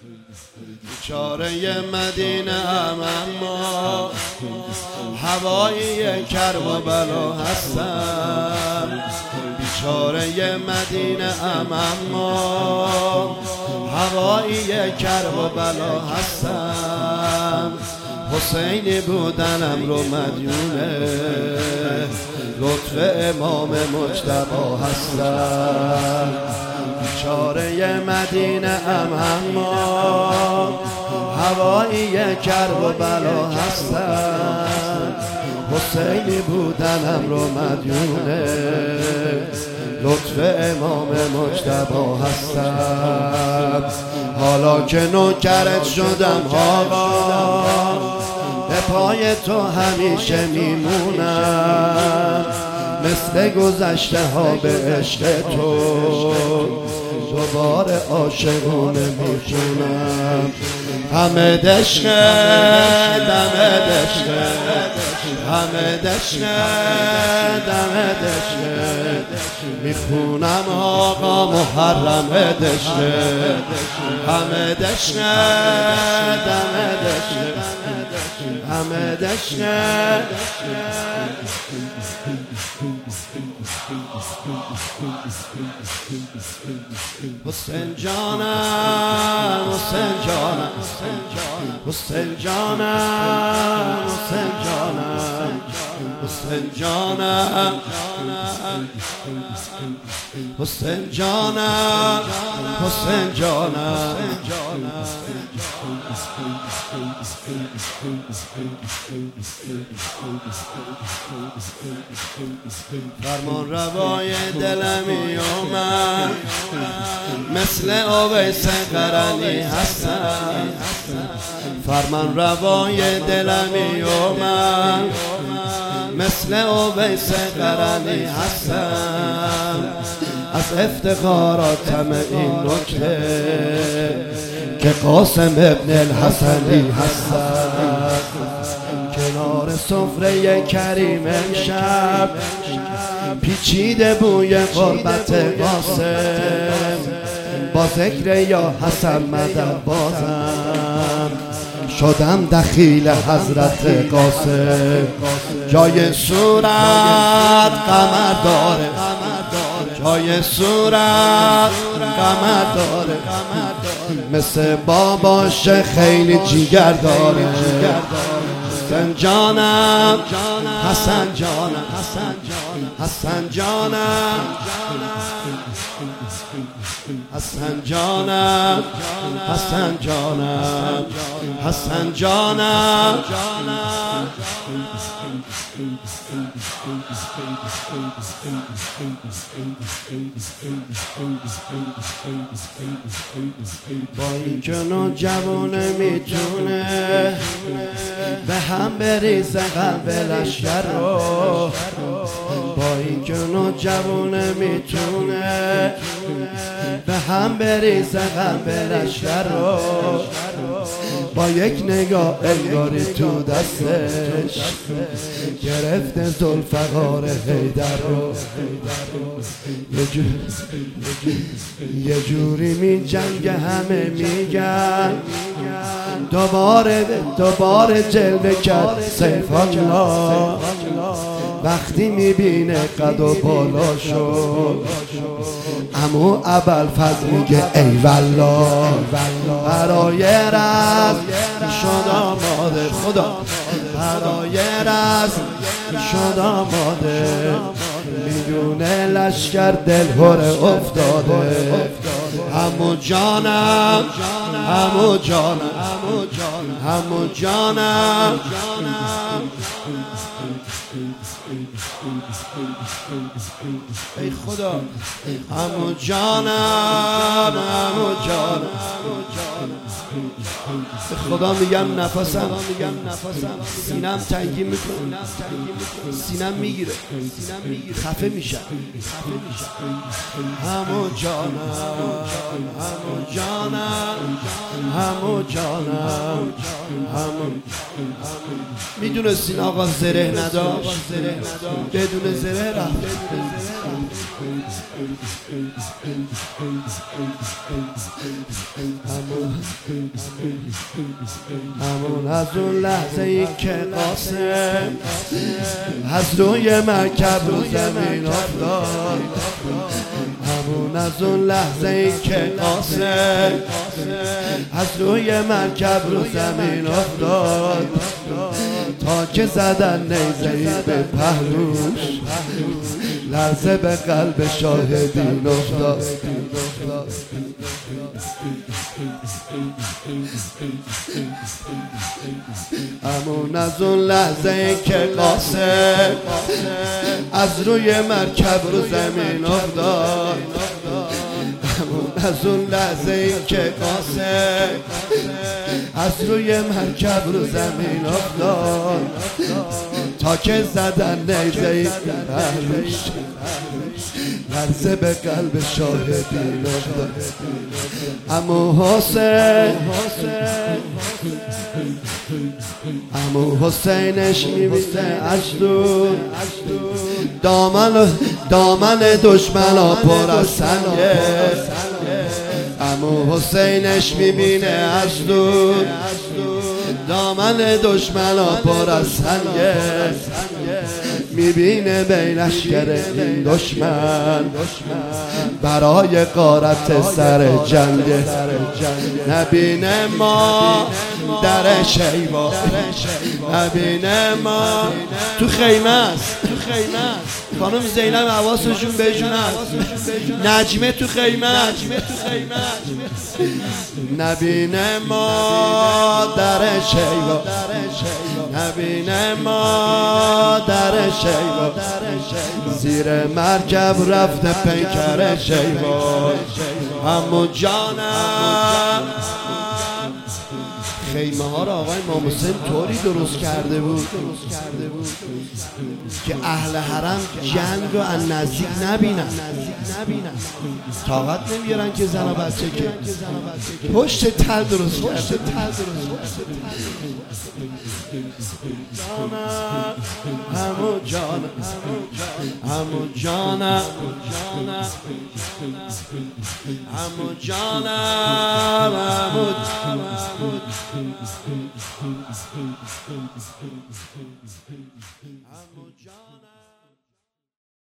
بیچاره مدینه ام اما هوایی کرب و بلا هستم. بیچاره مدینه ام اما هوایی کرب و بلا هستم. حسینی بودنم رو مدیونه لطف امام مجتبی هستم. بیچاره مدینه ام اما هوایی کرب و بلا هستم. حسینی بودنم رو مدیونه لطف امام مجتبی هستم. حالا که نوکرت شدم آقا به پای تو همیشه میمونم. مثل گذشته ها به عشق تو دوباره عاشقونه میخونم. همه دشق دم دشق، همه دشق دم دشق، میخونم آقا محرم دشق. همه دشق دم دشق، همه دشق. حسین جانم، حسین جانم، حسین جانم، حسین جانم، حسین جانم، حسین جانم، حسین جانم. فرمان روای دلمی اومد مثل اویس قرنی هستم. فرمان روای دلمی اومد مثل اویس قرنی هستم. از افتخاراتم این نکته که قاسم ابن الحسنی هستم. کنار سفره کریم امشب پیچیده بوی قربت قاسم. با ذکر یا حسن مدد بازم شدم دخیل حضرت قاسم. جای صورت قمر داره، جای صورت قمر داره، مثل باباش خیلی جیگر داره. حسن جانم، حسن جانم، حسن جانم، حسن جانم، حسن جانم، حسن جانم. با این که نوجوانه میتونه به هم بریزه قلب لشکر رو. با این که نوجوانه میتونه به هم بریزه قلب لشکر رو. با یک نگاه انگاری تو دستش گرفته ذوالفقار حیدر رو. یه جوری می جنگ همه میگن دوباره جلوه کرد سیف الله. وقتی میبینه قد و بالا شد امو ابوالفضل میگه ای والله. برای رزم شد آماده خدا، برای رزم شد آماده. میدونه لشکر دلهره افتاده. همو جانم، همو جانم، همو جانم. ای خدا همو جانم، همو جانم. به خدا میگم نفسم سینم تنگی میکنه، سینم میگیره، خفه میشم. همو جانم، همو جانم، همو جانم، همو. میدونستین آقا زره نداشت، بدون زره رفت. همو همون از اون لحظه ای که قاسم از روی مرکب رو زمین افتاد، همون از اون لحظه ای که قاسم از روی مرکب رو زمین افتاد، تا که زدن نیزه‌ای به پهلوش لرزه به قلب شاهدین افتاد. همون از اون لحظه ای که قاسم از روی مرکب رو زمین افتاد، همون از اون لحظه ای که قاسم از روی مرکب رو زمین افتاد، تا که زدن نیزه‌ای پهلوش لرزه به قلب شاهدین افتاد. عمو حسینش می‌بینه از دور، دامن دشمنا پر از سنگه. عمو حسینش می‌بینه از دور، دامن دشمنا پر از سنگه. میبینه بین لشکر این دشمن برای غارت سر جنگ. نبینه ما در شیبا، نبینه ما تو خیمه است. خانم زینب حواسشون بهشون است، نجمه تو خیمه است. نبینه ما در شیبا، نبینه ما در شیبا، زیر مرکب رفته پیکر شیبا. عمو جانم خیمه ها را آقای امام حسین طوری درست کرده بود که اهل حرم جنگ رو از نزدیک نبینن، طاقت نمیارن که زن و بچه که پشت تل درست کرده. همو جانم، همو جانم، همو جانم، همو جانم.